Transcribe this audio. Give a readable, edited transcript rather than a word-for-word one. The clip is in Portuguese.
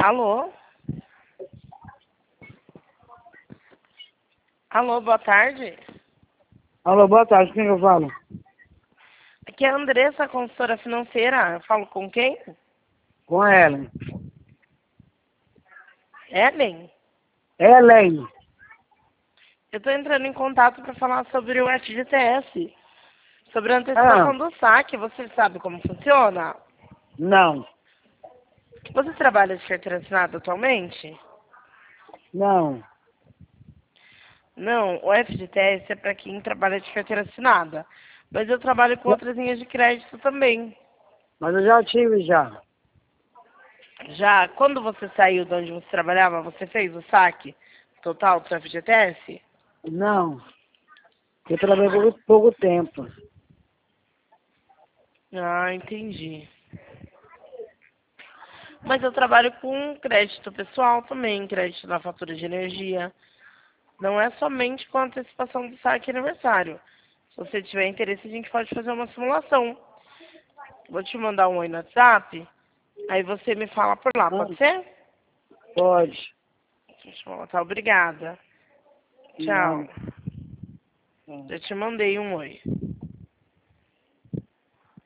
Alô? Alô, boa tarde. Alô, boa tarde, quem eu falo? Aqui é a Andressa, consultora financeira. Eu falo com quem? Com a Ellen. Ellen? Ellen. Eu estou entrando em contato para falar sobre o FGTS. Sobre a antecipação do saque. Você sabe como funciona? Não. Você trabalha de carteira assinada atualmente? Não. Não, o FGTS é para quem trabalha de carteira assinada. Mas eu trabalho com outras linhas de crédito também. Mas eu já tive já. Já, quando você saiu de onde você trabalhava, você fez o saque total do seu FGTS? Não. Eu trabalhei por pouco tempo. Ah, entendi. Mas eu trabalho com crédito pessoal também, crédito na fatura de energia. Não é somente com antecipação do saque aniversário. Se você tiver interesse, a gente pode fazer uma simulação. Vou te mandar um oi no WhatsApp, aí você me fala por lá, pode ser? Pode. Deixa eu botar, obrigada. Tchau. Não. Já te mandei um oi.